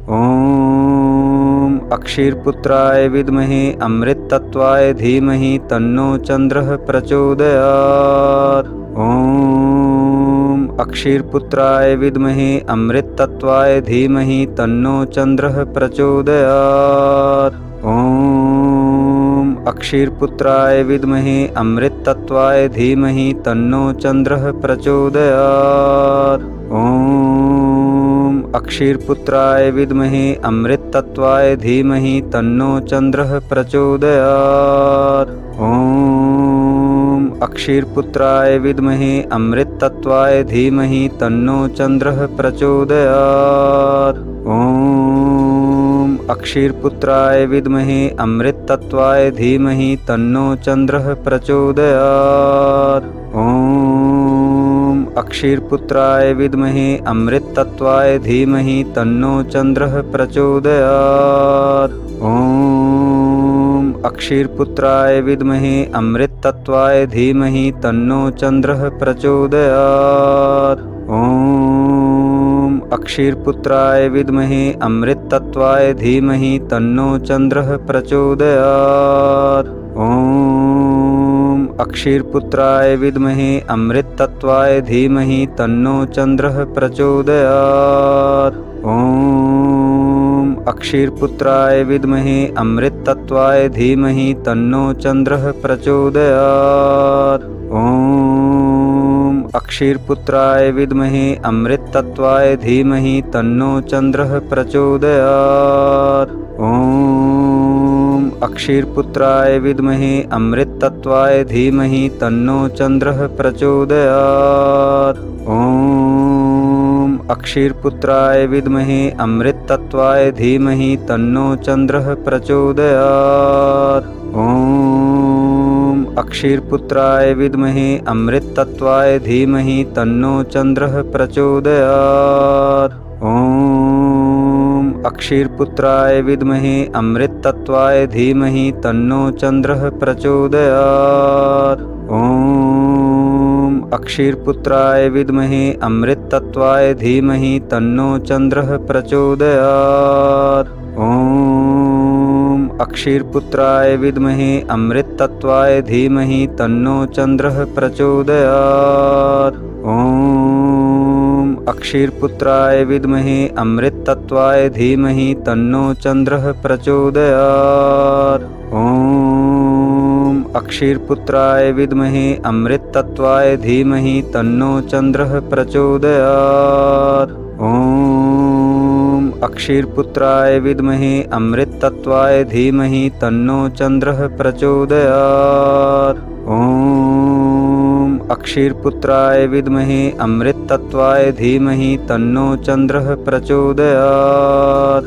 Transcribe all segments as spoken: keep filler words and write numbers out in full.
ॐ अक्षीरपुत्राय विद्महे अमृतत्वाय धीमहि तन्नो चन्द्रः प्रचोदयात्। ॐ अक्षीरपुत्राय विद्महे अमृतत्वाय धीमहि तन्नो चन्द्रः प्रचोदयात्। ॐ अक्षीरपुत्राय विद्महे अमृतत्वाय धीमहि तन्नो चन्द्रः प्रचोदयात्। ॐ अक्षीरपुत्राय विद्महे अमृतत्वाय धीमहि तन्नो चन्द्रः प्रचोदयात्। ॐ अक्षीरपुत्राय विद्महे अमृतत्वाय धीमहि तन्नो चन्द्रः प्रचोदयात्। ॐ अक्षीरपुत्राय विद्महे अमृतत्वाय धीमहि तन्नो चन्द्रः प्रचोदयात्। ॐ अक्षीरपुत्राय विद्महे अमृतत्वाय धीमहि तन्नो चन्द्रः प्रचोदयात्। ॐ अक्षीरपुत्राय विद्महे अमृतत्वाय धीमहि तन्नो चन्द्रः प्रचोदयात्। ॐ अक्षीरपुत्राय विद्महे अमृतत्वाय धीमहि तन्नो चन्द्रः प्रचोदयात्। ॐ अक्षीरपुत्राय विद्महे अमृतत्वाय धीमहि तन्नो चन्द्रः प्रचोदयात्। ॐ अक्षीरपुत्राय विद्महे अमृतत्वाय धीमहि तन्नो चन्द्रः प्रचोदयात्। ॐ अक्षीरपुत्राय विद्महे अमृतत्वाय धीमहि तन्नो चन्द्रः प्रचोदयात्। ॐ अक्षीरपुत्राय विद्महे अमृतत्वाय धीमहि तन्नो चन्द्रः प्रचोदयात्। ॐ अक्षीरपुत्राय विद्महे अमृतत्वाय धीमहि तन्नो चन्द्रः प्रचोदयात्। ॐ अक्षीरपुत्राय विद्महे अमृतत्वाय धीमहि तन्नो चन्द्रः प्रचोदयात्। ॐ अक्षीरपुत्राय विद्महे अमृतत्वाय धीमहि तन्नो चन्द्रः प्रचोदयात्। ॐ अक्षीरपुत्राय विद्महे अमृतत्वाय धीमहि तन्नो चन्द्रः प्रचोदयात्। ॐ अक्षीरपुत्राय विद्महे अमृतत्वाय धीमहि तन्नो चन्द्रः प्रचोदयात्। ॐ अक्षीरपुत्राय विद्महे अमृतत्वाय धीमहि तन्नो चन्द्रः प्रचोदयात्। ॐ अक्षीरपुत्राय विद्महे अमृतत्वाय धीमहि तन्नो चन्द्रः प्रचोदयात्। ॐ अक्षीरपुत्राय विद्महे अमृतत्वाय धीमहि तन्नो चन्द्रः प्रचोदयात्। ॐ अक्षीरपुत्राय विद्महे अमृतत्वाय धीमहि तन्नो चन्द्रः प्रचोदयात्।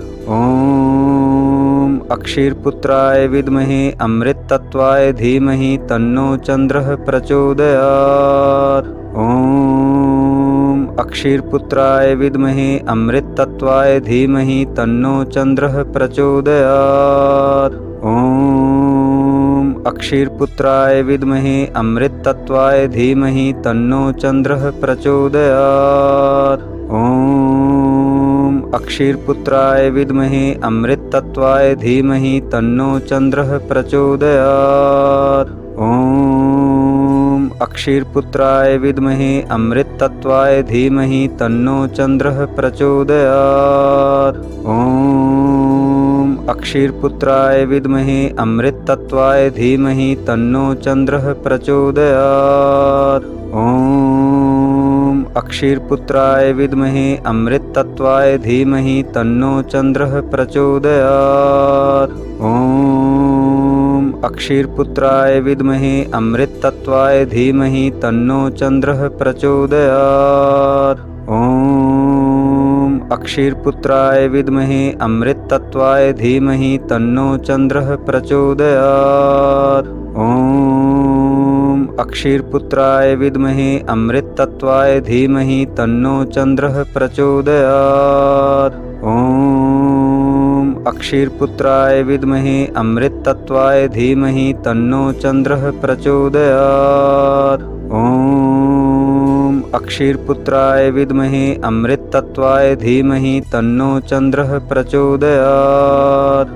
ॐ अक्षीरपुत्राय विद्महे अमृतत्वाय धीमहि तन्नो चन्द्रः प्रचोदयात्। ॐ अक्षीरपुत्राय विद्महे अमृतत्वाय धीमहि तन्नो चन्द्रः प्रचोदयात्। ॐ अक्षीरपुत्राय विद्महे अमृतत्वाय धीमहि तन्नो चन्द्रः प्रचोदयात्। ॐ अक्षीरपुत्राय विद्महे अमृतत्वाय धीमहि तन्नो चन्द्रः प्रचोदयात्। ॐ अक्षीरपुत्राय विद्महे अमृतत्वाय धीमहि तन्नो चन्द्रः प्रचोदयात्। ॐ अक्षीरपुत्राय विद्महे अमृतत्वाय धीमहि तन्नो चन्द्रः प्रचोदयात्। ॐ अक्षीरपुत्राय विद्महे अमृतत्वाय धीमहि तन्नो चन्द्रः प्रचोदयात्। ॐ अक्षीरपुत्राय विद्महे अमृतत्वाय धीमहि तन्नो चन्द्रः प्रचोदयात्। ॐ अक्षीरपुत्राय विद्महे अमृतत्वाय धीमहि तन्नो चन्द्रः प्रचोदयात्। ॐ अक्षीरपुत्राय विद्महे अमृतत्वाय धीमहि तन्नो चन्द्रः प्रचोदयात्। ॐ अक्षीरपुत्राय विद्महे अमृतत्वाय धीमहि तन्नो चन्द्रः प्रचोदयात्। ॐ अक्षीरपुत्राय विद्महे अमृत अमृतत्वाय धीमहि तन्नो चन्द्रः प्रचोदयात्।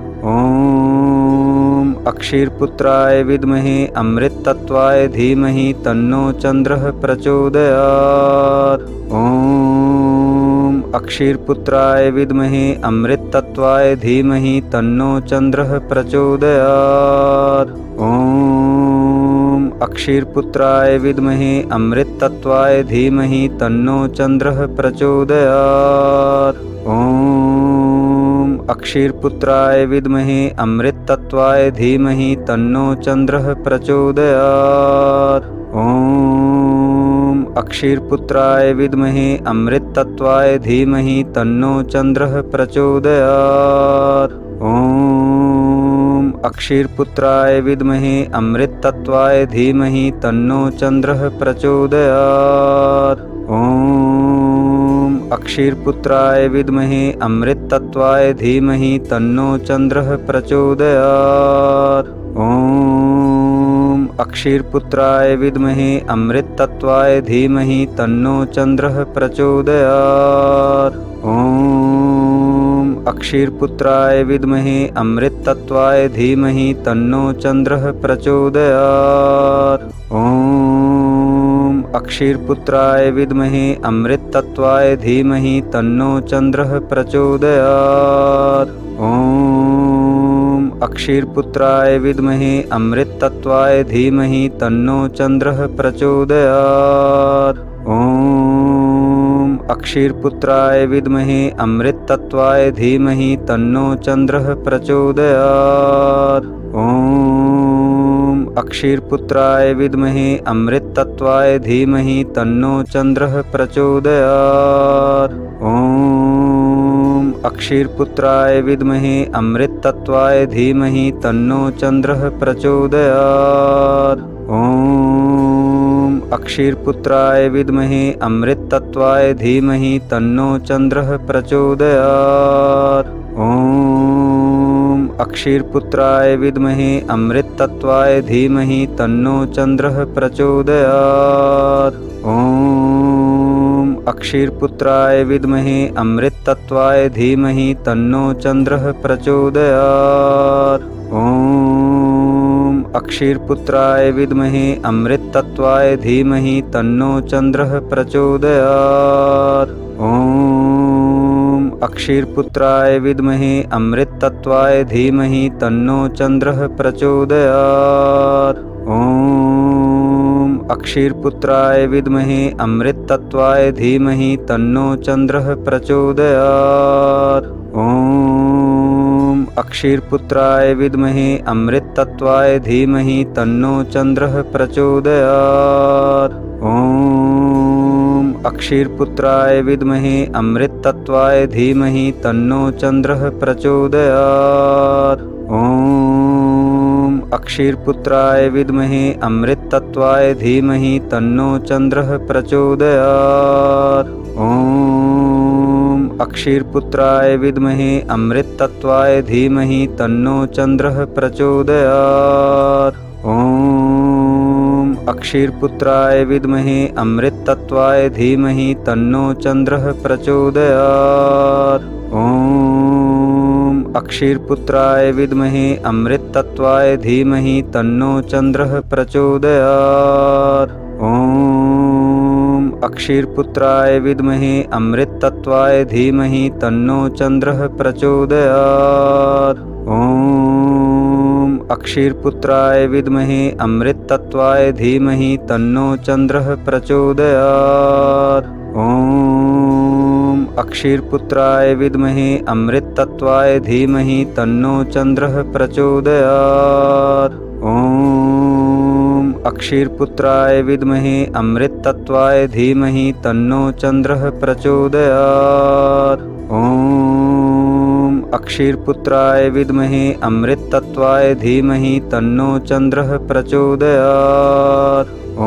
ॐ अक्षीरपुत्राय विद्महे अमृतत्वाय धीमहि तन्नो चन्द्रः प्रचोदयात्। ॐ अक्षीरपुत्राय विद्महे अमृतत्वाय धीमहि तन्नो चन्द्रः प्रचोदयात्। ॐ अक्षीरपुत्राय विद्महे अमृतत्वाय धीमहि तन्नो चन्द्रः प्रचोदयात्। ॐ अक्षीरपुत्राय विद्महे अमृतत्वाय धीमहि तन्नो चन्द्रः प्रचोदयात्। ॐ अक्षीरपुत्राय विद्महे अमृतत्वाय धीमहि तन्नो चन्द्रः प्रचोदयात्। ॐ अक्षीरपुत्राय विद्महे अमृतत्वाय धीमहि तन्नो चन्द्रः प्रचोदयात्। ॐ अक्षीरपुत्राय विद्महे अमृतत्वाय धीमहि तन्नो चन्द्रः प्रचोदयात्। ॐ अक्षीरपुत्राय विद्महे अमृतत्वाय धीमहि तन्नो चन्द्रः प्रचोदयात्। ॐ अक्षीरपुत्राय विद्महे अमृतत्वाय धीमहि तन्नो चन्द्रः प्रचोदयात्। ॐ अक्षीरपुत्राय विद्महे अमृतत्वाय धीमहि तन्नो चन्द्रः प्रचोदयात्। ॐ अक्षीरपुत्राय विद्महे अमृतत्वाय धीमहि तन्नो चन्द्रः प्रचोदयात्। ॐ अक्षीरपुत्राय विद्महे अमृतत्वाय धीमहि तन्नो चन्द्रः प्रचोदयात्। ॐ अक्षीरपुत्राय विद्महे अमृतत्वाय धीमहि तन्नो चन्द्रः प्रचोदयात्। ॐ अक्षीरपुत्राय विद्महे अमृतत्वाय धीमहि तन्नो चन्द्रः प्रचोदयात्। ॐ अक्षीरपुत्राय विद्महे अमृतत्वाय धीमहि तन्नो चन्द्रः प्रचोदयात्। ॐ अक्षीरपुत्राय विद्महे अमृतत्वाय धीमहि तन्नो चन्द्रः प्रचोदयात्। ॐ अक्षीरपुत्राय विद्महे अमृतत्वाय धीमहि तन्नो चन्द्रः प्रचोदयात्। ॐ अक्षीरपुत्राय विद्महे अमृतत्वाय धीमहि तन्नो चन्द्रः प्रचोदयात्। ॐ अक्षीरपुत्राय विद्महे अमृतत्वाय धीमहि तन्नो चन्द्रः प्रचोदयात्। ॐ अक्षीरपुत्राय विद्महे अमृतत्वाय धीमहि तन्नो चन्द्रः प्रचोदयात्। ॐ अक्षीरपुत्राय विद्महे अमृतत्वाय धीमहि तन्नो चन्द्रः प्रचोदयात्। ॐ अक्षीरपुत्राय विद्महे अमृतत्वाय धीमहि तन्नो चन्द्रः प्रचोदयात्। ॐ अक्षीरपुत्राय विद्महे अमृतत्वाय धीमहि तन्नो चन्द्रः प्रचोदयात्। ॐ अक्षीरपुत्राय विद्महे अमृतत्वाय धीमहि तन्नो चन्द्रः प्रचोदयात्। ॐ अक्षीरपुत्राय विद्महे अमृतत्वाय धीमहि तन्नो चन्द्रः प्रचोदयात्। ॐ अक्षीरपुत्राय विद्महे अमृतत्वाय धीमहि तन्नो चन्द्रः प्रचोदयात्। ॐ अक्षीरपुत्राय विद्महे अमृतत्वाय धीमहि तन्नो चन्द्रः प्रचोदयात्। ॐ अक्षीरपुत्राय विद्महे अमृतत्वाय धीमहि तन्नो चन्द्रः प्रचोदयात्। ॐ अक्षीरपुत्राय विद्महे अमृतत्वाय धीमहि तन्नो चन्द्रः प्रचोदयात्। ॐ अक्षीरपुत्राय विद्महे अमृतत्वाय धीमहि तन्नो चन्द्रः प्रचोदयात्। ॐ अक्षीरपुत्राय विद्महे अमृतत्वाय धीमहि तन्नो चन्द्रः प्रचोदयात्। ॐ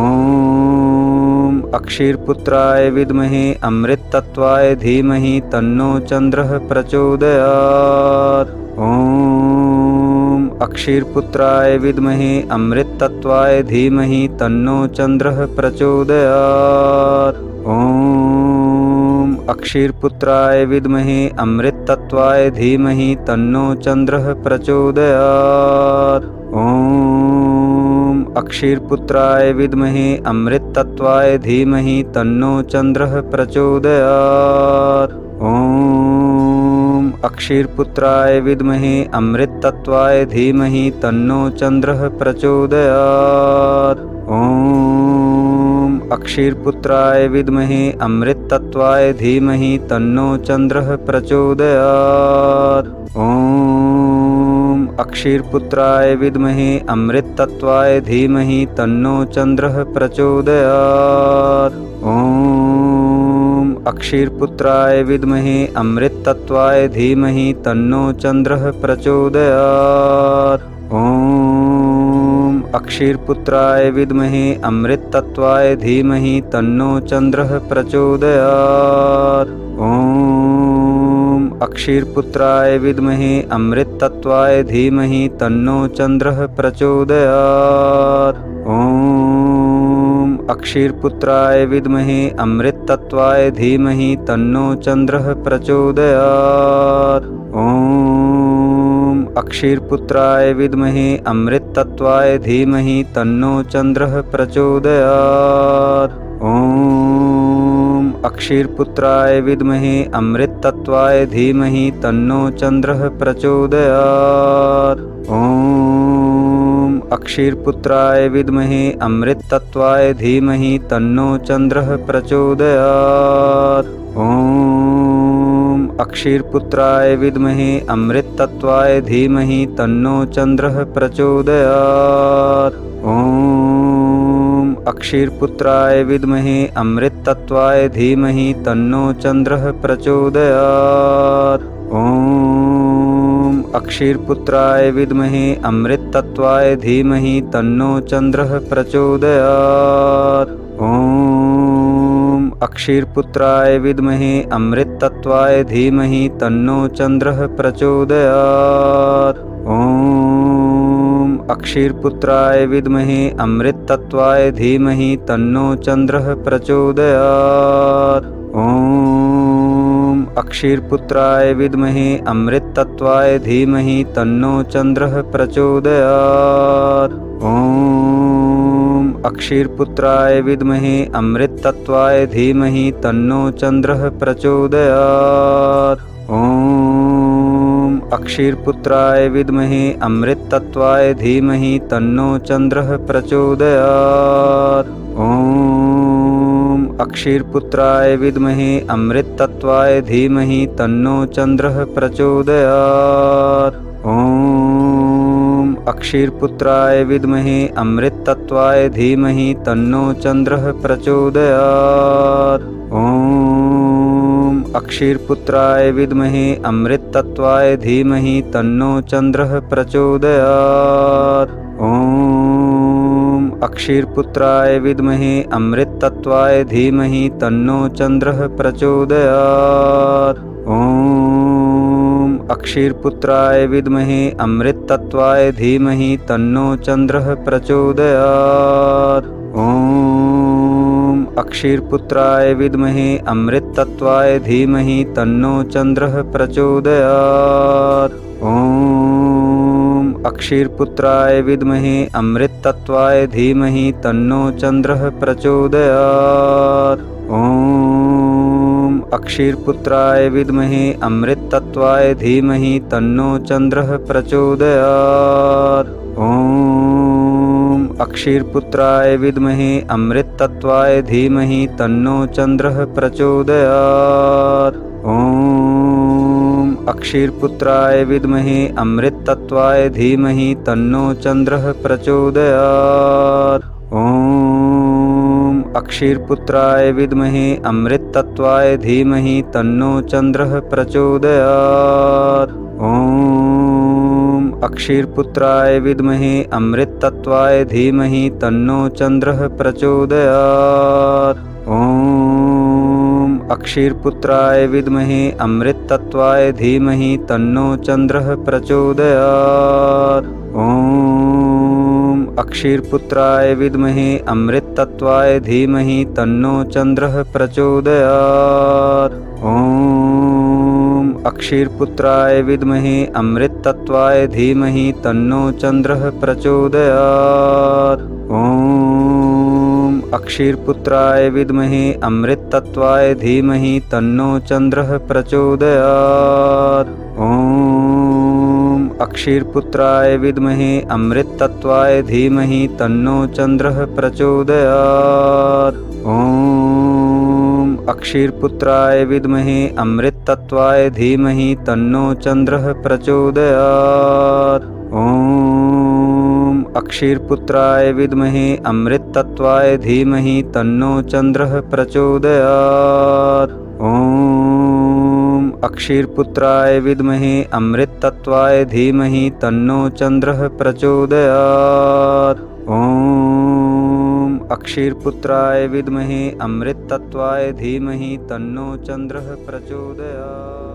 अक्षीरपुत्राय विद्महे अमृतत्वाय धीमहि तन्नो चन्द्रः प्रचोदयात्। ॐ अक्षीरपुत्राय विद्महे अमृतत्वाय धीमहि तन्नो चन्द्रः प्रचोदयात्। ॐ अक्षीरपुत्राय विद्महे अमृततत्त्वाय धीमहि तन्नो चन्द्रः प्रचोदयात्। ॐ अक्षीरपुत्राय विद्महे अमृततत्त्वाय धीमहि तन्नो चन्द्रः प्रचोदयात्। ॐ अक्षीरपुत्राय विद्महे अमृततत्त्वाय धीमहि तन्नो चन्द्रः प्रचोदयात्। ॐ अक्षीरपुत्राय विद्महे अमृततत्त्वाय धीमहि तन्नो चन्द्रः प्रचोदयात्। ॐ अक्षीरपुत्राय विद्महे अमृततत्त्वाय धीमहि तन्नो चन्द्रः प्रचोदयात्। ॐ अक्षीरपुत्राय विद्महे अमृततत्त्वाय धीमहि तन्नो चन्द्रः प्रचोदयात्। ॐ अक्षीरपुत्राय विद्महे अमृततत्त्वाय धीमहि तन्नो चन्द्रः प्रचोदयात्। ॐ अक्षीरपुत्राय विद्महे अमृततत्त्वाय धीमहि तन्नो चन्द्रः प्रचोदयात्। ॐ अक्षीरपुत्राय विद्महे अमृततत्त्वाय धीमहि तन्नो चन्द्रः प्रचोदयात्। ॐ अक्षीरपुत्राय विद्महे अमृततत्त्वाय धीमहि तन्नो चन्द्रः प्रचोदयात्। ॐ अक्षीरपुत्राय विद्महे अमृततत्त्वाय धीमहि तन्नो चन्द्रः प्रचोदयात्। ॐ अक्षीरपुत्राय विद्महे अमृततत्त्वाय धीमहि तन्नो चन्द्रः प्रचोदयात्। ॐ अक्षीरपुत्राय विद्महे अमृततत्त्वाय धीमहि तन्नो चन्द्रः प्रचोदयात्। ॐ अक्षीरपुत्राय विद्महे अमृततत्त्वाय धीमहि तन्नो चन्द्रः प्रचोदयात्। ॐ अक्षीरपुत्राय विद्महे अमृततत्त्वाय धीमहि तन्नो चन्द्रः प्रचोदयात्। ॐ अक्षीरपुत्राय विद्महे अमृततत्त्वाय धीमहि तन्नो चन्द्रः प्रचोदयात्। ॐ अक्षीरपुत्राय विद्महे अमृततत्त्वाय धीमहि तन्नो चन्द्रः प्रचोदयात्। ॐ अक्षीरपुत्राय विद्महे अमृततत्त्वाय धीमहि तन्नो चन्द्रः प्रचोदयात्। ॐ अक्षीरपुत्राय विद्महे अमृततत्त्वाय धीमहि तन्नो चन्द्रः प्रचोदयात्। ॐ अक्षीरपुत्राय विद्महे अमृततत्त्वाय धीमहि तन्नो चन्द्रः प्रचोदयात्। ॐ अक्षीरपुत्राय विद्महे अमृततत्त्वाय धीमहि तन्नो चन्द्रः प्रचोदयात्। ॐ अक्षीरपुत्राय विद्महे अमृततत्त्वाय धीमहि तन्नो चन्द्रः प्रचोदयात्। ॐ अक्षीरपुत्राय विद्महे अमृततत्त्वाय धीमहि तन्नो चन्द्रः प्रचोदयात्। ॐ अक्षीरपुत्राय विद्महे अमृततत्त्वाय धीमहि तन्नो चन्द्रः प्रचोदयात्। ॐ अक्षीरपुत्राय विद्महे अमृततत्त्वाय धीमहि तन्नो चन्द्रः प्रचोदयात्। ॐ अक्षीरपुत्राय विद्महे अमृततत्त्वाय धीमहि तन्नो चन्द्रः प्रचोदयात्। ॐ अक्षीरपुत्राय विद्महे अमृततत्त्वाय धीमहि तन्नो चन्द्रः प्रचोदयात्। ॐ अक्षीरपुत्राय विद्महे अमृततत्त्वाय धीमहि तन्नो चन्द्रः प्रचोदयात्। ॐ अक्षीरपुत्राय विद्महे अमृततत्त्वाय धीमहि तन्नो चन्द्रः प्रचोदयात्। ॐ अक्षीरपुत्राय विद्महे अमृततत्त्वाय धीमहि तन्नो चन्द्रः प्रचोदयात्। ॐ अक्षीरपुत्राय विद्महे अमृततत्त्वाय धीमहि तन्नो चन्द्रः प्रचोदयात्। ॐ अक्षीरपुत्राय विद्महे अमृततत्त्वाय धीमहि तन्नो चन्द्रः प्रचोदयात्। ॐ अक्षीरपुत्राय विद्महे अमृततत्त्वाय धीमहि तन्नो चन्द्रः प्रचोदयात्। ॐ अक्षीरपुत्राय विद्महे अमृततत्त्वाय धीमहि तन्नो चन्द्रः प्रचोदयात्। ॐ अक्षीरपुत्राय विद्महे अमृततत्त्वाय धीमहि तन्नो चन्द्रः प्रचोदयात्। ॐ अक्षीरपुत्राय विद्महे अमृततत्त्वाय धीमहि तन्नो चन्द्रः प्रचोदयात्। ॐ अक्षीरपुत्राय विद्महे अमृततत्त्वाय धीमहि तन्नो चन्द्रः प्रचोदयात्। ॐ अक्षीरपुत्राय विद्महे अमृततत्त्वाय धीमहि तन्नो चन्द्रः प्रचोदयात्। ॐ अक्षीरपुत्राय विद्महे अमृततत्त्वाय धीमहि तन्नो चन्द्रः प्रचोदयात्। ॐ अक्षीरपुत्राय विद्महे अमृततत्त्वाय धीमहि तन्नो चन्द्रः प्रचोदयात्। ॐ अक्षीरपुत्राय विद्महे अमृततत्त्वाय धीमहि तन्नो चन्द्रः प्रचोदयात्।